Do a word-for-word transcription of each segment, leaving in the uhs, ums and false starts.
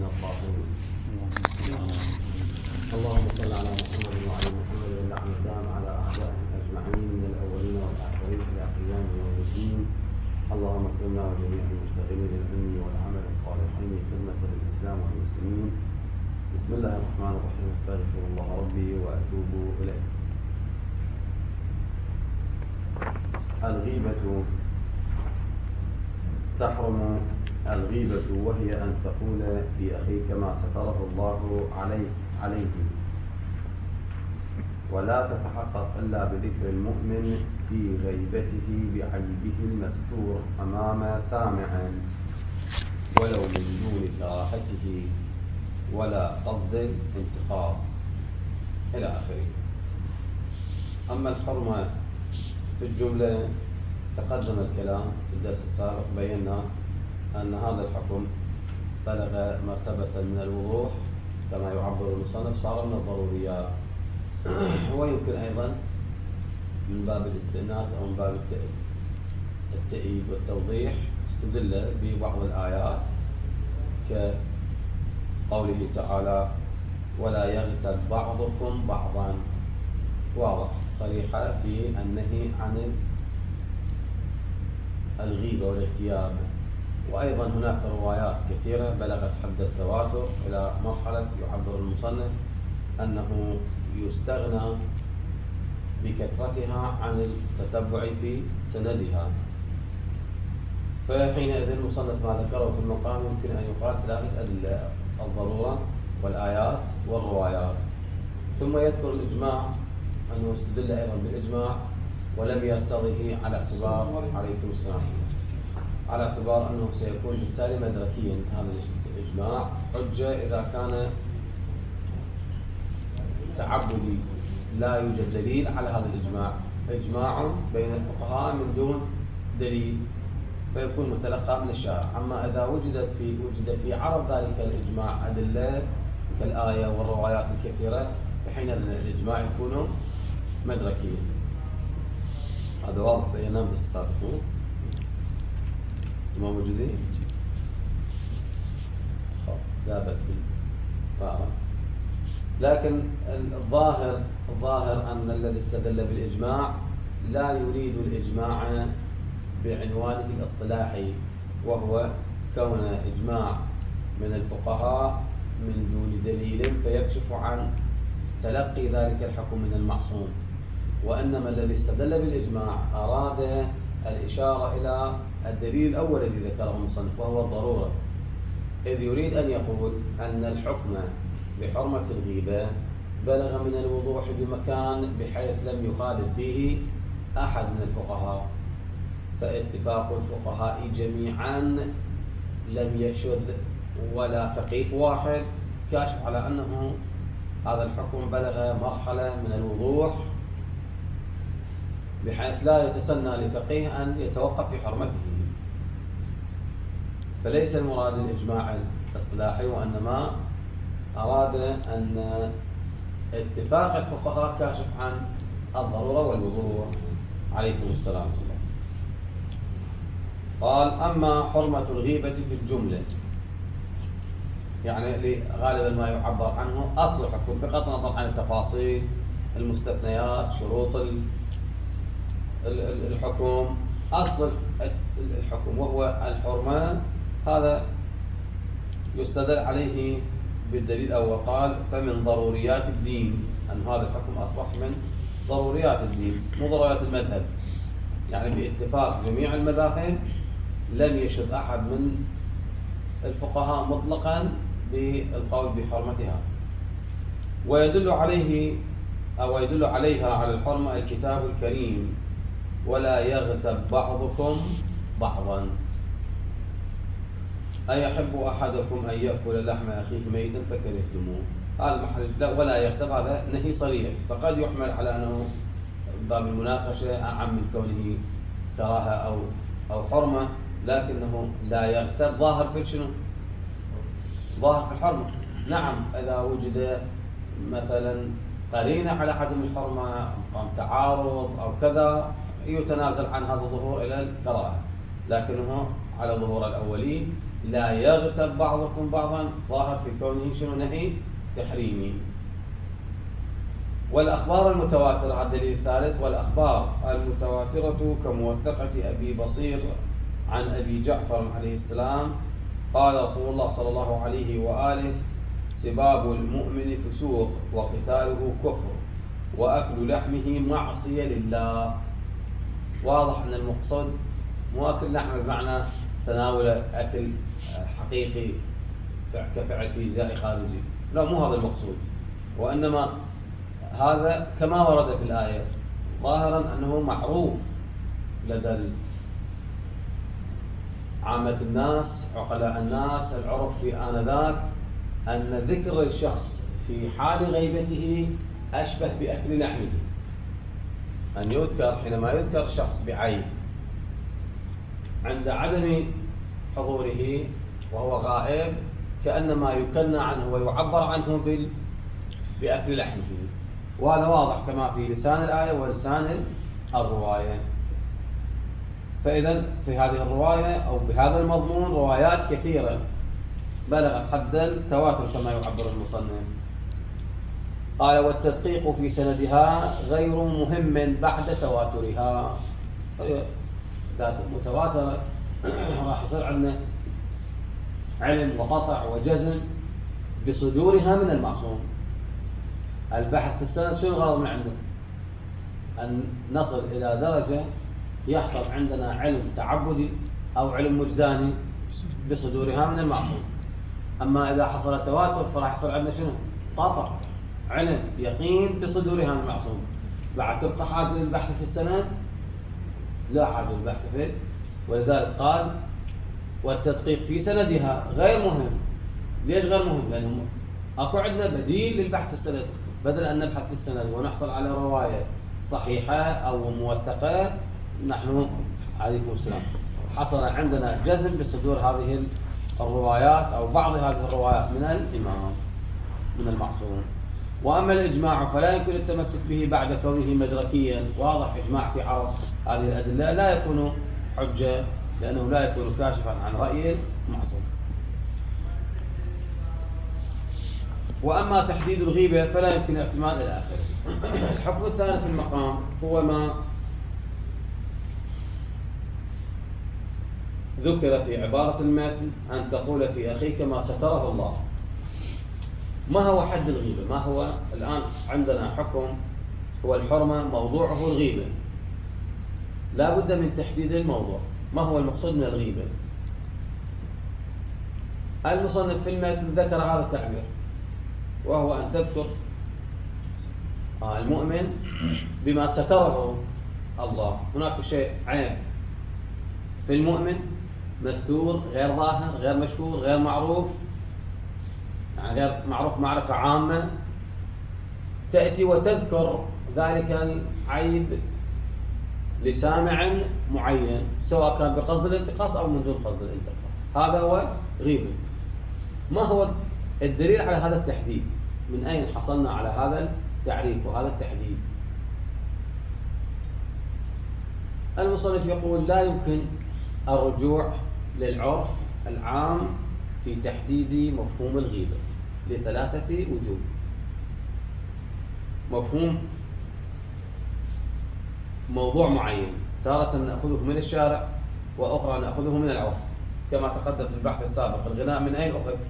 الطاهرين. اللهم صل على محمد وعلى محمد واللعن الدام على أعدائهم أجمعين من الأولين والآخرين إلى قيام يوم الدين. اللهم اكرمنا وجميع المشتغلين بالعلم والعمل الصالحين خدمة للإسلام والمسلمين. بسم الله الرحمن الرحيم. استغفر الله ربي وأتوب إليه. الغيبة تحرم الغيبة وهي أن تقول في أخيك ما ستره الله عليه عليه ولا تتحقق إلا بذكر المؤمن في غيبته بعيبه المستور أمام سامع ولو من دون كراهته ولا قصد انتقاص إلى آخره. أما الحرمة في الجملة تقدم الكلام في الدرس السابق، بينا أن هذا الحكم بلغ مرتبة من الوضوح كما يعبر المصنف، صار من الضروريات، ويمكن أيضا من باب الاستئناس أو من باب التأييد والتوضيح استدل ببعض الآيات كقوله تعالى ولا يغتب بعضكم بعضا، واضح صريحة في النهي عن الغيبة والاغتياب. وأيضا هناك روايات كثيرة بلغت حد التواتر إلى مرحلة يعبر المصنف أنه يستغنى بكثرتها عن التتبع في سندها، فحينئذ المصنف ما ذكره في المقام يمكن أن يقال ثلاثة أدلة: الضرورة والآيات والروايات. ثم يذكر الإجماع أنه استدل أيضا بالإجماع ولم يرتضه على اعتبار عليكم السلام على اعتبار أنه سيكون بالتالي مدركيا. هذا الإجماع حجة إذا كان تعبدي لا يوجد دليل على هذا الإجماع، إجماع بين الفقهاء من دون دليل فيكون متلقى من الشارع. أما إذا وجدت في وجد في عرض ذلك الإجماع أدلة كالآية والروايات الكثيرة فحين الإجماع يكون مدركيا. هذا واضح بينام السابقون. ما موجودين؟ لا بس بالفارق. لكن الظاهر الظاهر أن الذي استدل بالإجماع لا يريد الإجماع بعنوانه الاصطلاحي، وهو كون إجماع من الفقهاء من دون دليل فيكشف عن تلقي ذلك الحكم من المعصوم، وإنما الذي استدل بالإجماع أراد الإشارة إلى الدليل الأول الذي ذكره المصنف وهو الضرورة، إذ يريد أن يقول أن الحكم بحرمة الغيبة بلغ من الوضوح بمكان بحيث لم يخالف فيه أحد من الفقهاء، فاتفاق الفقهاء جميعا لم يشذ ولا فقيه واحد كاشف على أنه هذا الحكم بلغ مرحلة من الوضوح بحيث لا يتسنى لفقيه أن يتوقف في حرمته. فليس المراد الإجماع الاصطلاحي، وإنما أراد أن اتفاق الفقهاء كاشف عن الضرورة والوضوح. عليكم السلام. قال أما حرمة الغيبة في الجملة، يعني غالبا ما يعبر عنه أصل الحكم بغض النظر عن التفاصيل، المستثنيات، شروط الحكم، أصل الحكم وهو الحرمة. هذا يستدل عليه بالدليل أول قال فمن ضروريات الدين، أن هذا الحكم أصبح من ضروريات الدين مو ضروريات المذهب، يعني باتفاق جميع المذاهب لم يشذ أحد من الفقهاء مطلقا بالقول بحرمتها. ويدل عليه أو يدل عليها على الحرمة الكتاب الكريم ولا يغتب بعضكم بعضا، أيحب أحدكم أن يأكل لحم أخيه ميتا فكرهتموه. هذا المحرج لا ولا يغتب، هذا نهي صريح، فقد يحمل على أنه باب المناقشة أعم من كونه كراهة أو أو حرمة، لكنه لا يغتب ظاهر في شنو؟ ظاهر في الحرمة. نعم إذا وجد مثلا قرينة على عدم الحرمة، قام تعارض أو كذا، يتنازل عن هذا الظهور إلى الكراهة، لكنه على ظهور الأولين لا يغتب بعضكم بعضا ظاهر في كونه شنو نهي تحريمي. والأخبار المتواترة الدليل الثالث، والأخبار المتواترة كموثقة أبي بصير عن أبي جعفر عليه السلام قال رسول الله صلى الله عليه وآله: سباب المؤمن فسوق وقتاله كفر وأكل لحمه معصية لله. واضح أن المقصود مو أكل لحم بمعنى تناول أكل حقيقي كفعل فيزيائي خارجي، لا، مو هذا المقصود، وإنما هذا كما ورد في الآية ظاهرا أنه معروف لدى عامة الناس عقلاء الناس العرف في آنذاك أن ذكر الشخص في حال غيبته أشبه بأكل لحمه، أن يذكر حينما يذكر الشخص بعين عند عدم حضوره وهو غائب كأنما يكنى عنه ويعبر عنه بأكل لحمه، وهذا واضح كما في لسان الآية ولسان الرواية. فإذا في هذه الرواية أو بهذا المضمون روايات كثيرة بلغت حد التواتر كما يعبر المصنف. قال: والتدقيق في سندها غير مهم بعد تواترها. إذا متواترة راح يصير عندنا علم وقطع وجزم بصدورها من المعصوم. البحث في السند شنو الغرض من عنده؟ أن نصل إلى درجة يحصل عندنا علم تعبدي أو علم وجداني بصدورها من المعصوم. أما إذا حصل تواتر فراح يصير عندنا شنو؟ قطع، علم، يقين بصدورها من المعصوم. بعد تبقى حاجة للبحث في السند؟ لا حاجة للبحث فيه. ولذلك قال: والتدقيق في سندها غير مهم. ليش غير مهم؟ لأنه أكو عندنا بديل للبحث في السند، بدل أن نبحث في السند ونحصل على رواية صحيحة أو موثقة. نحن عليكم السلام حصل عندنا جزم بصدور هذه الروايات أو بعض هذه الروايات من الإمام من المعصوم. وأما الإجماع فلا يمكن التمسك به بعد كونه مدركيا. واضح إجماع في عرض هذه الأدلة لا يكون حجة لأنه لا يكون كاشفا عن رأي المعصوم. وأما تحديد الغيبة فلا يمكن الاعتماد إلى آخره. الحكم الثاني في المقام هو ما ذكر في عبارة المتن: أن تقول في أخيك ما ستره الله. ما هو حد الغيبة؟ ما هو الآن عندنا حكم هو الحرمة موضوعه الغيبة، لا بد من تحديد الموضوع. ما هو المقصود من الغيبة؟ المصنف في المتن ذكر هذا التعبير وهو أن تذكر المؤمن بما ستره الله. هناك شيء عيب في المؤمن مستور غير ظاهر غير مشهور غير معروف، يعني غير معروف معرفة عامة، تأتي وتذكر ذلك العيب لسامع معين سواء كان بقصد الانتقاص أو من دون قصد الانتقاص. هذا هو غيبة. ما هو الدليل على هذا التحديد؟ من أين حصلنا على هذا التعريف وهذا التحديد؟ المصنف يقول: لا يمكن الرجوع للعرف العام في تحديد مفهوم الغيبة لثلاثة وجوه. مفهوم موضوع معين تارة نأخذه من الشارع وأخرى نأخذه من العرف، كما تقدم في البحث السابق. الغناء من أين أخذ؟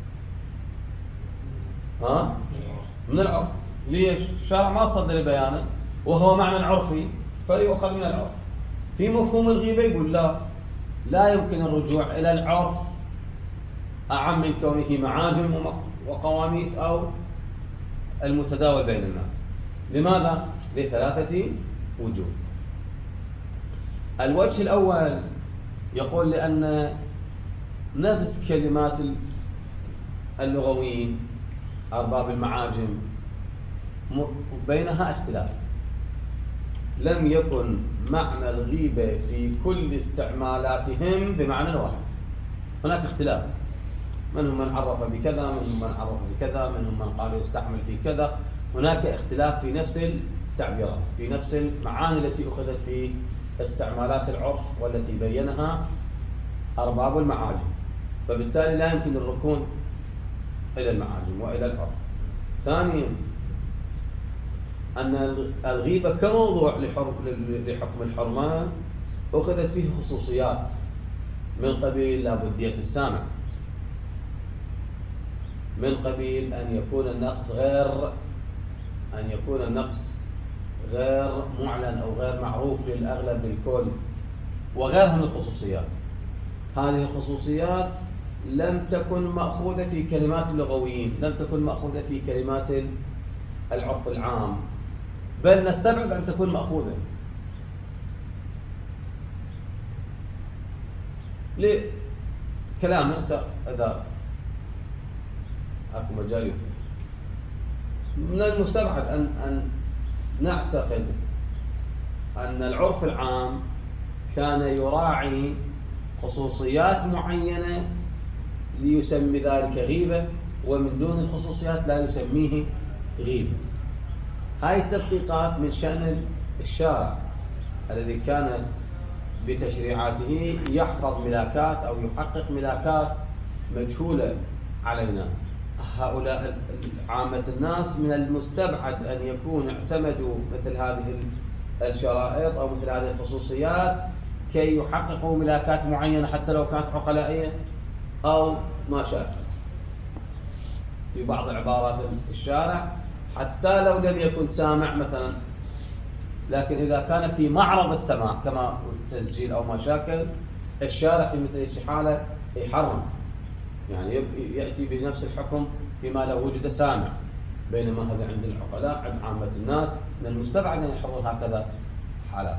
ها؟ من العرف. ليش؟ الشارع ما صدر لبيانه وهو معنى عرفي فيؤخذ من العرف. في مفهوم الغيبة يقول لا لا يمكن الرجوع إلى العرف أعم من كونه معاجم وقواميس أو المتداول بين الناس. لماذا؟ لثلاثة وجوه. الوجه الأول يقول لأن نفس كلمات اللغويين أرباب المعاجم بينها اختلاف، لم يكن معنى الغيبة في كل استعمالاتهم بمعنى واحد. هناك اختلاف، منهم من عرف بكذا، منهم من عرف بكذا، منهم من قال يستعمل في كذا. هناك اختلاف في نفس التعبيرات، في نفس المعاني التي أخذت في استعمالات العرف والتي بينها أرباب المعاجم. فبالتالي لا يمكن الركون إلى المعاجم وإلى العرف. ثانيا أن الغيبة كموضوع لحكم الحرمان أخذت فيه خصوصيات من قبيل لابدية السامع، من قبيل أن يكون النقص غير أن يكون النقص غير معلن أو غير معروف للأغلب بالكل، وغيرها من الخصوصيات. هذه الخصوصيات لم تكن مأخوذة في كلمات اللغويين، لم تكن مأخوذة في كلمات العرف العام، بل نستبعد أن تكون مأخوذة. لكلام إذا أكو مجال يفهم، من المستبعد أن أن نعتقد أن العرف العام كان يراعي خصوصيات معينة ليسمي ذلك غيبة، ومن دون الخصوصيات لا يسميه غيبة. هاي التدقيقات من شأن الشارع الذي كان بتشريعاته يحفظ ملاكات أو يحقق ملاكات مجهولة علينا. هؤلاء عامة الناس من المستبعد أن يكون اعتمدوا مثل هذه الشرائط أو مثل هذه الخصوصيات كي يحققوا ملاكات معينة حتى لو كانت عقلائية أو ما شاء في بعض عبارات الشارع، حتى لو لم يكن سامع مثلا، لكن إذا كان في معرض السماع كما تسجيل أو مشاكل، الشارع في مثل هذه الحالة يحرم، يعني يأتي بنفس الحكم فيما لو وجد سامع، بينما هذا عند العقلاء عند عامة الناس من المستبعد أن يحضر هكذا حالات.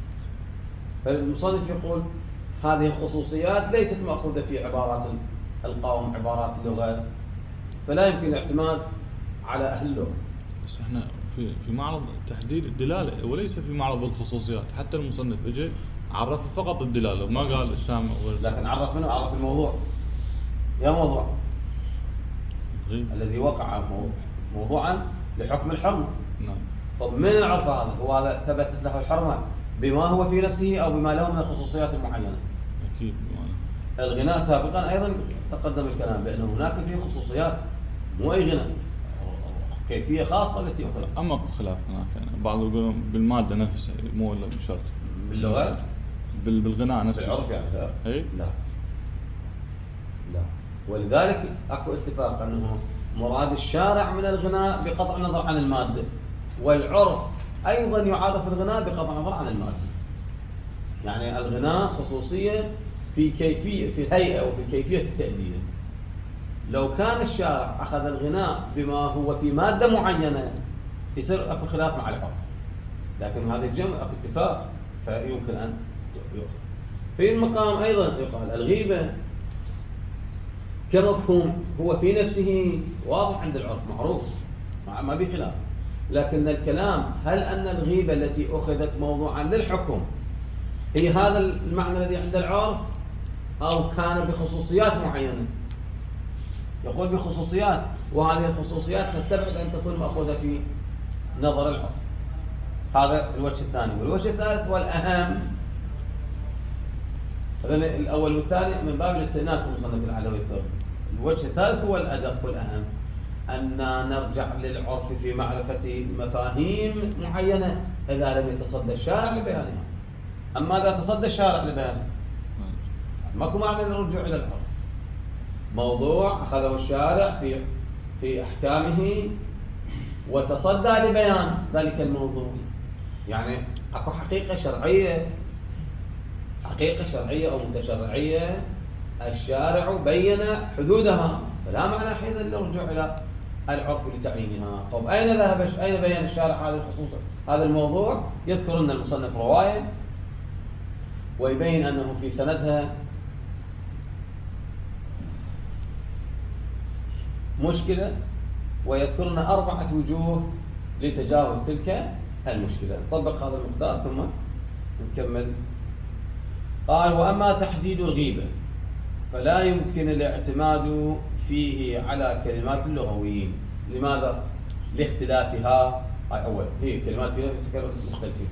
فالمصنف يقول هذه الخصوصيات ليست مأخوذة في عبارات القوم، عبارات اللغة، فلا يمكن الاعتماد على أهل اللغة. بس احنا في في معرض تحديد الدلالة وليس في معرض الخصوصيات. حتى المصنف اجى عرف فقط الدلالة وما قال السامع، لكن عرف منه عرف الموضوع. يا موضوع غيب. الذي وقع موضوعا لحكم الحرمة. نعم. طب من العرف هذا؟ هو هذا ثبتت له الحرمة بما هو في نفسه أو بما له من الخصوصيات المعينة. أكيد. الغناء سابقا أيضا تقدم الكلام بأن هناك فيه خصوصيات، مو أي غناء، كيفية خاصة التي أخرى. أما خلاف هناك يعني بعض يقولون بالمادة نفسها مو إلا بشرط. باللغة؟ بالغناء نفسه. بالعرف يعني لا. إيه؟ لا. لا. ولذلك أكو اتفاق أنه مراد الشارع من الغناء بقطع النظر عن المادة، والعرف أيضا يعرف الغناء بقطع النظر عن المادة. يعني الغناء خصوصية في كيفية، في الهيئة وفي كيفية التأدية. لو كان الشارع أخذ الغناء بما هو في مادة معينة يصير أكو خلاف مع العرف، لكن هذا الجمع أكو اتفاق فيمكن أن يؤخذ. في المقام أيضا يقال الغيبة كمفهوم هو في نفسه واضح عند العرف معروف ما به خلاف، لكن الكلام هل أن الغيبة التي أخذت موضوعا للحكم هي هذا المعنى الذي عند العرف أو كان بخصوصيات معينة؟ يقول بخصوصيات، وهذه الخصوصيات نستبعد أن تكون مأخوذة في نظر العرف. هذا الوجه الثاني. والوجه الثالث والأهم، الأول والثاني من باب الاستئناس المصنف العلوي يذكر. الوجه الثالث هو الأدق والأهم، أن نرجع للعرف في معرفة مفاهيم معينة إذا لم يتصدى الشارع لبيانها. أما إذا تصدى الشارع لبيانها ماكو معنى الرجوع إلى العرف. موضوع أخذه الشارع في في أحكامه وتصدى لبيان ذلك الموضوع، يعني أكو حقيقة شرعية، حقيقة شرعية أو متشرعية الشارع بين حدودها، فلا معنى حين الرجوع إلى العرف لتعيينها. طب أين ذهب أين بين الشارع هذا الخصوص هذا الموضوع؟ يذكر أن المصنف رواية ويبين أنه في سندها مشكلة، ويذكرنا أربعة وجوه لتجاوز تلك المشكلة. نطبق هذا المقدار ثم نكمل. قال: وأما تحديد الغيبة فلا يمكن الاعتماد فيه على كلمات اللغويين. لماذا؟ لاختلافها. أول هي كلمات في نفس كلمات مختلفين.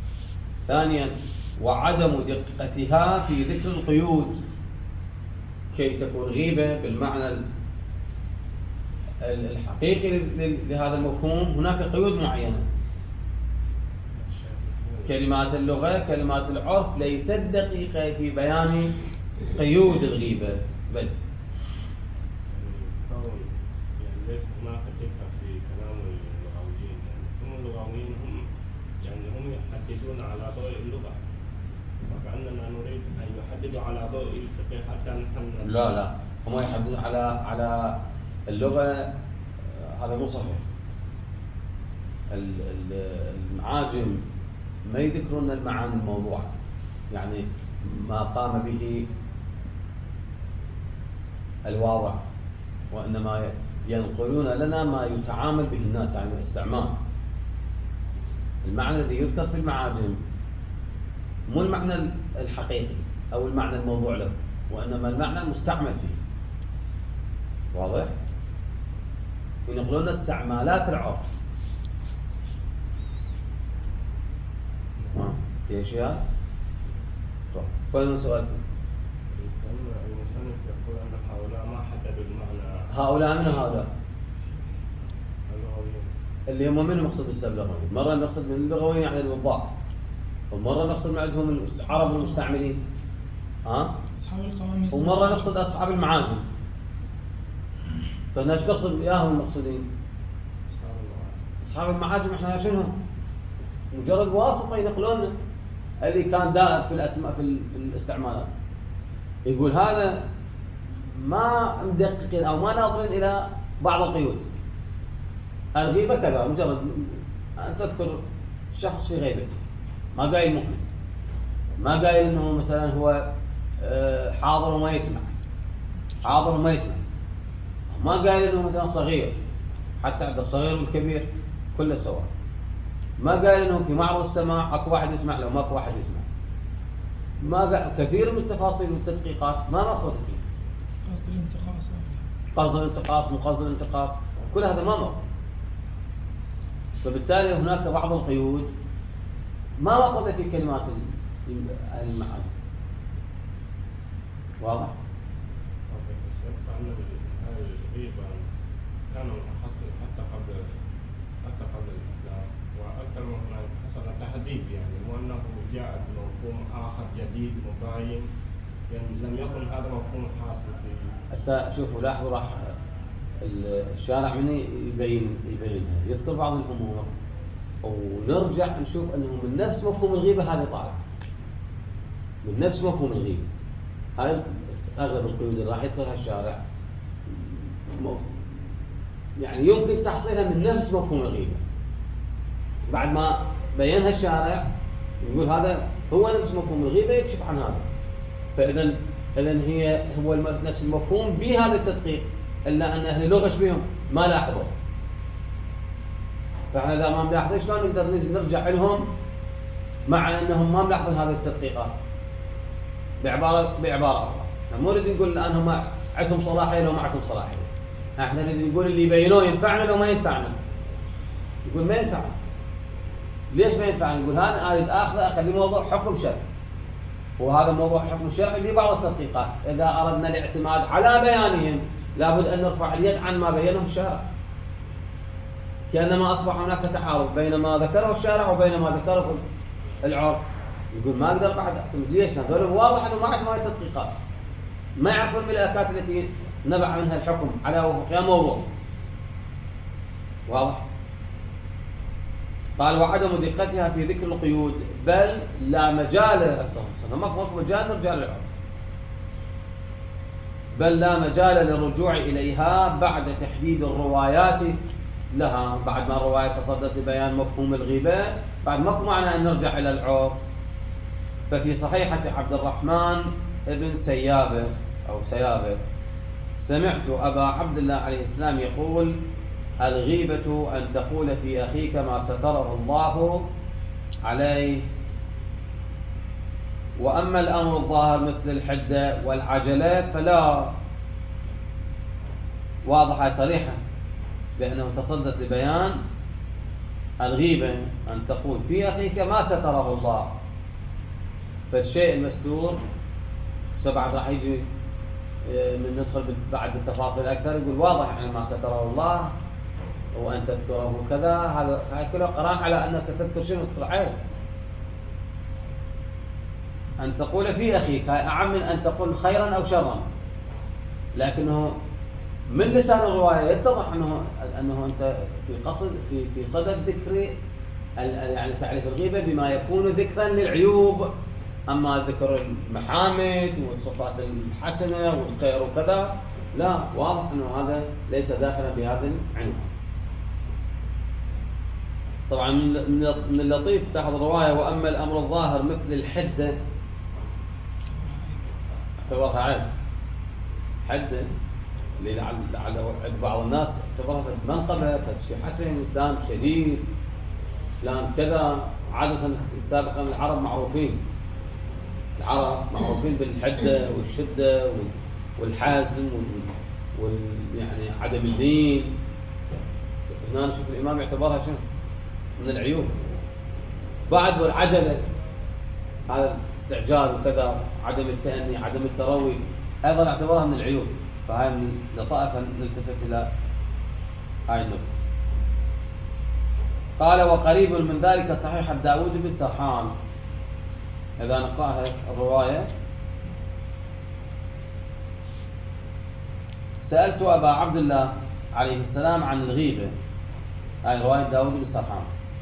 ثانيا وعدم دقتها في ذكر القيود كي تكون غيبة بالمعنى الحقيقي لهذا المفهوم هناك قيود معينة. كلمات اللغة كلمات العرف ليست دقيقة في بيان قيود الغيبة، بل يعني ليس هناك دقة في كلام اللغويين، يعني هم اللغويين هم يعني هم يحددون على ضوء اللغة، وكأننا نريد أن يحددوا على ضوء الفقه حتى نفهم. لا لا، هم يحددون على على اللغة، هذا مو صحيح. المعاجم ما يذكرون المعاني الموضوعة، يعني ما قام به الواضع، وإنما ينقلون لنا ما يتعامل به الناس عن الاستعمال. المعنى الذي يذكر في المعاجم مو المعنى الحقيقي أو المعنى الموضوع له، وإنما المعنى المستعمل فيه. واضح؟ ينقلون استعمالات العرف. في أشياء؟ طيب، فين سؤالكم؟ المصنف يقول أن هؤلاء ما حددوا المعنى. هؤلاء من هؤلاء؟ اللغويين. اللي هم من مقصود اللغويين؟ مرة نقصد من اللغويين يعني الوضاع، ومرة نقصد من عندهم العرب المستعملين. ها؟ أصحاب القواميس. ومرة نقصد أصحاب المعاجم. فالناس نقصد إياهم المقصودين. أصحاب المعاجم إحنا شنهم؟ مجرد واسطة ينقلون اللي كان دائر في الأسماء في, في الاستعمالات. يقول هذا ما مدققين أو ما ناظرين إلى بعض القيود. الغيبة كذا، مجرد أن تذكر شخص في غيبته، ما قايل مؤمن، ما قايل إنه مثلا هو حاضر وما يسمع، حاضر وما يسمع، ما قايل إنه مثلا صغير، حتى عند الصغير والكبير كله سواء. ما قال انه في معرض السماع اكو واحد يسمع له ماكو واحد يسمع. ما قال كثير من التفاصيل والتدقيقات ما ماخذ فيه. قصد الانتقاص، قصد الانتقاص، مو قصد الانتقاص، كل هذا ما ماخذ. فبالتالي هناك بعض القيود ما ماخذ في كلمات المعاني. واضح؟ كانوا حصل حتى قبل حتى قبل الإسلام، وأكثر من حصل تحديد، يعني وأنه جاء بمفهوم آخر جديد مباين، يعني لم يكن هذا مفهوم حاصل في. هسه شوفوا لاحظوا راح الشارع من يبين يبينها، يذكر بعض الأمور ونرجع نشوف أنه من نفس مفهوم الغيبة هذا طالع. من نفس مفهوم الغيبة. هاي أغلب القيود اللي راح يذكرها الشارع يعني يمكن تحصيلها من نفس مفهوم الغيبة. بعد ما بينها الشارع يقول هذا هو نفس مفهوم الغيبة، يكشف عن هذا. فإذا إذن هي هو نفس المفهوم بهذا التدقيق، إلا أن أهل اللغة بهم ما لاحظوا. فإحنا إذا ما ملاحظين شلون نقدر نرجع لهم مع أنهم ما ملاحظين هذه التدقيقات؟ بعبارة بعبارة أخرى، مو نريد نقول الآن هم عندهم صلاحية لو ما عندهم صلاحية. احنا نريد نقول اللي يبينوه ينفعنا لو ما ينفعنا. يقول ما ينفعنا. ليش ما ينفعنا؟ يقول هذا اريد اخذه اخليه موضوع حكم شرعي. وهذا موضوع حكم شرعي ببعض التدقيقات، اذا اردنا الاعتماد على بيانهم لابد ان نرفع اليد عن ما بينه الشارع. كانما اصبح هناك تعارض بين ما ذكره الشارع وبين ما ذكره العرف. يقول ما اقدر بعد اعتمد. ليش؟ هذول واضح انه ما عندهم هاي التدقيقات، ما يعرفون الملاكات التي نبع منها الحكم على وفق موضوع. واضح؟ قال وعدم دقتها في ذكر القيود، بل لا مجال أصلا ما في مجال نرجع للعرف، بل لا مجال للرجوع إليها بعد تحديد الروايات لها. بعد ما الرواية تصدت لبيان مفهوم الغيبة، بعد ما معنى أن نرجع إلى العرف. ففي صحيحة عبد الرحمن ابن سيابة أو سيابة سمعت أبا عبد الله عليه السلام يقول: الغيبة أن تقول في أخيك ما ستره الله عليه. وأما الأمر الظاهر مثل الحدة والعجلة فلا. واضحة صريحة بأنه تصدت لبيان الغيبة أن تقول في أخيك ما ستره الله. فالشيء المستور سبعة راح يجي من ندخل بعد بالتفاصيل أكثر يقول واضح أن ما ستره الله وأن تذكره كذا، هذا هاي كله قران على أنك تذكر شنو؟ تذكر عيب. أن تقول في أخيك هاي أعم من أن تقول خيرا أو شرا، لكنه من لسان الرواية يتضح أنه أنه أنت في قصد في في صدد ذكر يعني تعريف الغيبة بما يكون ذكرا للعيوب، أما ذكر المحامد والصفات الحسنة والخير وكذا لا، واضح أنه هذا ليس داخلا بهذا العنوان. طبعا من اللطيف تاخذ الرواية وأما الأمر الظاهر مثل الحدة اعتبرها عيب، حدة اللي لعله عند بعض الناس اعتبرها منقبة شيء حسن، الإسلام شديد، فلان كذا. عادة سابقا العرب معروفين العرب معروفين بالحدة والشدة والحازم وال يعني عدم الدين. هنا نشوف الإمام يعتبرها شنو؟ من العيوب. بعد والعجلة، هذا استعجال وكذا، عدم التأني، عدم التروي، أيضا اعتبرها من العيوب. فهاي من لطائف نلتفت إلى هاي النقطة. قال وقريب من ذلك صحيح داود بن سرحان. إذا نقرأها الرواية: سألت أبا عبد الله عليه السلام عن الغيبة. هاي رواية داود بن سرحان.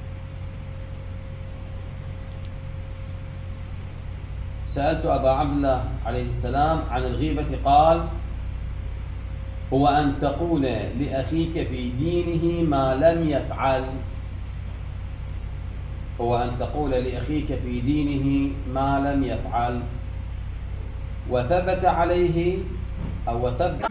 سألت أبا عبد الله عليه السلام عن الغيبة قال: هو أن تقول لأخيك في دينه ما لم يفعل. هو أن تقول لأخيك في دينه ما لم يفعل. وثبت عليه أو وثبت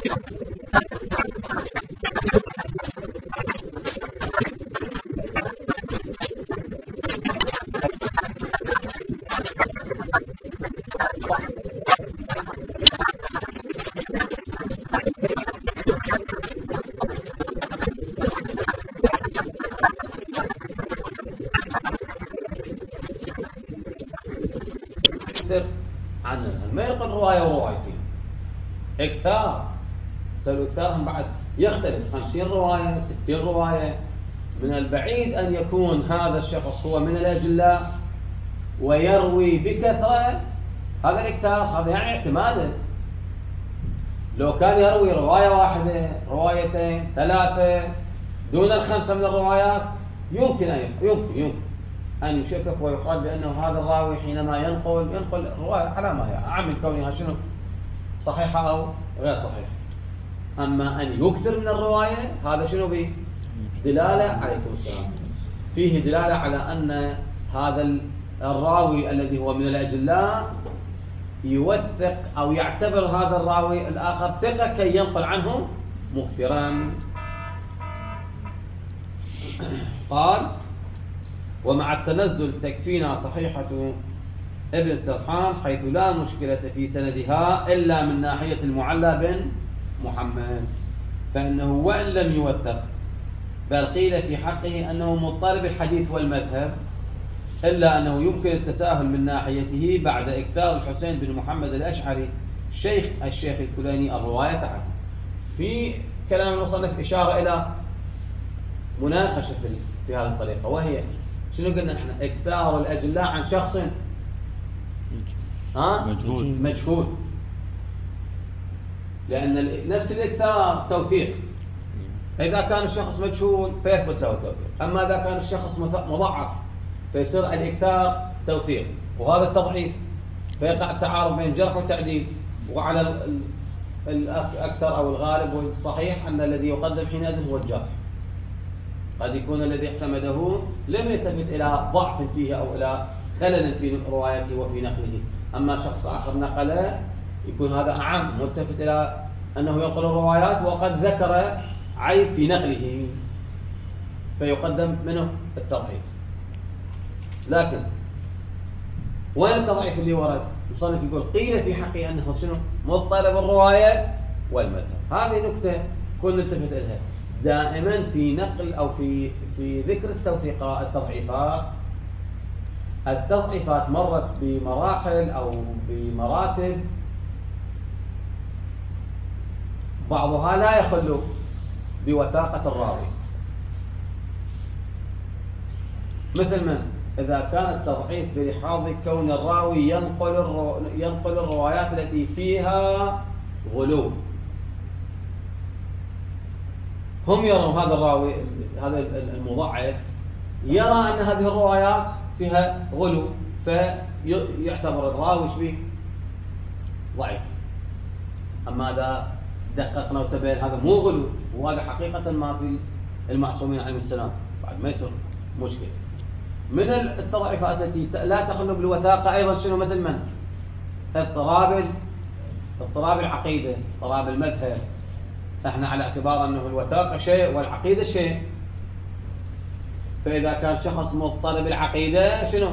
عنها ما ينقل رواية وروايتين إكثار. سألوا إكثارهم بعد يختلف خمسين رواية ستين رواية. من البعيد أن يكون هذا الشخص هو من الأجلاء ويروي بكثرة. هذا الإكثار هذا يعني اعتماده. لو كان يروي رواية واحدة روايتين ثلاثة دون الخمسة من الروايات يمكن أن يمكن يمكن أن يشكك ويقال بأنه هذا الراوي حينما ينقل ينقل الرواية على ما هي أعمل كونها شنو صحيحة أو غير صحيحة. أما أن يكثر من الرواية هذا شنو به دلالة عليكم السلام فيه دلالة على أن هذا الراوي الذي هو من الأجلاء يوثق أو يعتبر هذا الراوي الآخر ثقة كي ينقل عنه مكثرا. قال ومع التنزل تكفينا صحيحة ابن سرحان حيث لا مشكلة في سندها إلا من ناحية المعلى بن محمد فإنه وإن لم يوثق بل قيل في حقه أنه مضطرب الحديث والمذهب إلا أنه يمكن التساهل من ناحيته بعد إكثار الحسين بن محمد الأشعري شيخ الشيخ الكليني الرواية عنه. في كلام المصنف إشارة إلى مناقشة في هذه الطريقة وهي شنو قلنا احنا إكثار الأجلاء عن شخص ها مجهول مجهول لأن نفس الإكثار توثيق. إذا كان الشخص مجهول فيثبت له التوثيق. أما إذا كان الشخص مضعف فيصير الإكثار توثيق وهذا التضعيف فيقع التعارض بين الجرح والتعديل. وعلى الأكثر أو الغالب والصحيح أن الذي يقدم حينئذ هو الجرح. قد يكون الذي اعتمده لم يلتفت إلى ضعف فيه أو إلى خلل في روايته وفي نقله. أما شخص آخر نقله يكون هذا أعم ملتفت إلى أنه ينقل الروايات وقد ذكر عيب في نقله فيقدم منه التضعيف. لكن وين التضعيف اللي ورد؟ المصنف يقول قيل في حقه أنه شنو مضطرب الرواية والمذهب. هذه نكتة كل نلتفت إليها دائما في نقل أو في في ذكر التوثيقات التضعيفات. التضعيفات مرت بمراحل أو بمراتب بعضها لا يخلو بوثاقة الراوي. مثل من إذا كان التضعيف بلحاظ كون الراوي ينقل الرو... ينقل الروايات التي فيها غلو. هم يرون هذا الراوي هذا المضعف يرى أن هذه الروايات فيها غلو فيعتبر الراوي شبيه ضعيف. أما إذا دققنا وتبين هذا مو غلو وهذا حقيقة ما في المعصومين عليهم السلام بعد ما يصير مشكلة. من التضعيفات التي لا تخلو بالوثاقة أيضا شنو مثل من اضطراب اضطراب العقيدة اضطراب المذهب. احنا على اعتبار أنه الوثاقة شيء والعقيدة شيء. فإذا كان شخص مضطرب العقيدة شنو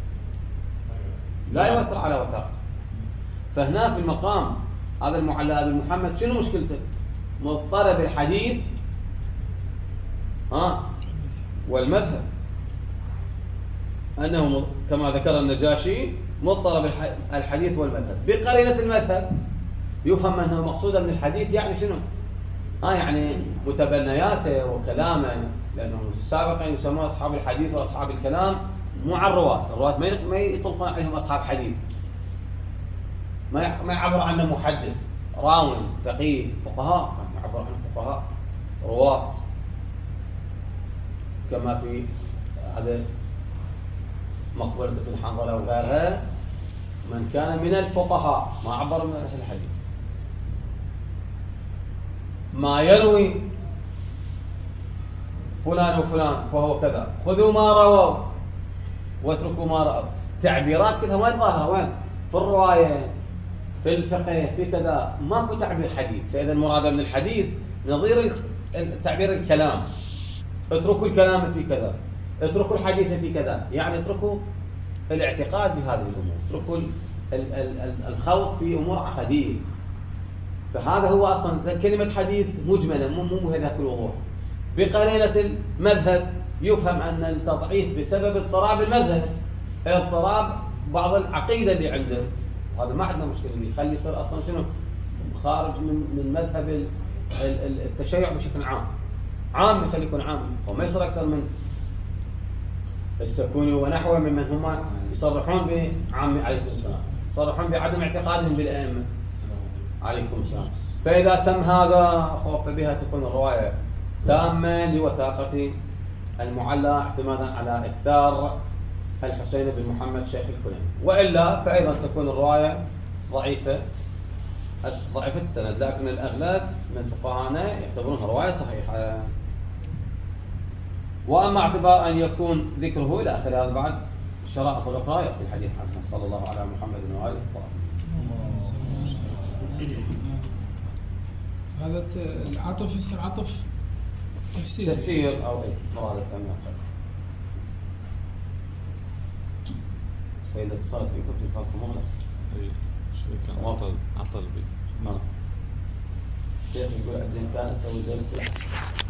لا يوثق على وثاقته. فهنا في المقام هذا المعلى بن محمد شنو مشكلته؟ مضطرب الحديث ها والمذهب. أنه كما ذكر النجاشي مضطرب الحديث والمذهب بقرينة المذهب يفهم أنه مقصودا من الحديث يعني شنو ها يعني متبنياته وكلامه. لأنه سابقا يسمون أصحاب الحديث وأصحاب الكلام مو على الرواة. الرواة ما يطلقون عليهم أصحاب حديث ما يعبر عنه محدث راوي فقيه فقهاء يعبر عنه فقهاء رواة كما في هذا مقبرة بن حنظلة وغيرها من كان من الفقهاء ما عبر من أهل الحديث. ما يروي فلان وفلان فهو كذا خذوا ما رووا واتركوا ما رأوا. تعبيرات كلها وين ظاهرة وين في الرواية في الفقه في كذا ماكو تعبير حديث، فإذا المراد من الحديث نظير تعبير الكلام. اتركوا الكلام في كذا، اتركوا الحديث في كذا، يعني اتركوا الاعتقاد بهذه الأمور، اتركوا الخوض في أمور عقدية. فهذا هو أصلا كلمة حديث مجملة مو مو بهذاك الوضوح. بقرينة المذهب يفهم أن التضعيف بسبب اضطراب المذهب، اضطراب بعض العقيدة اللي عنده، هذا ما عندنا مشكلة اللي يخلي يصير أصلا شنو خارج من من مذهب التشيع بشكل عام، عام يخلي يكون عام وما يصير أكثر من السكوني ونحوه ممن هم يصرحون بعام عليكم السلام، يصرحون بعدم اعتقادهم بالأئمة عليكم السلام. فإذا تم هذا خوف بها تكون الرواية تامة لوثاقة المعلى اعتمادا على إكثار الحسين بن محمد شيخ الكليني، وإلا فأيضا تكون الرواية ضعيفة ضعيفة السند، لكن الأغلب من فقهانا يعتبرونها رواية صحيحة. وأما اعتبار أن يكون ذكره إلى آخر هذا بعد الشرائط الأخرى يأتي الحديث عنها صلى الله على محمد وآله الطاهرين. هذا العطف يصير عطف تفسير تفسير أو إيه مرادة ثانية. سيدة اتصالت بكم في الفرق مغلق. اي شو كان عطل عطل بي. الشيخ يقول عندي إمكان أسوي جلسة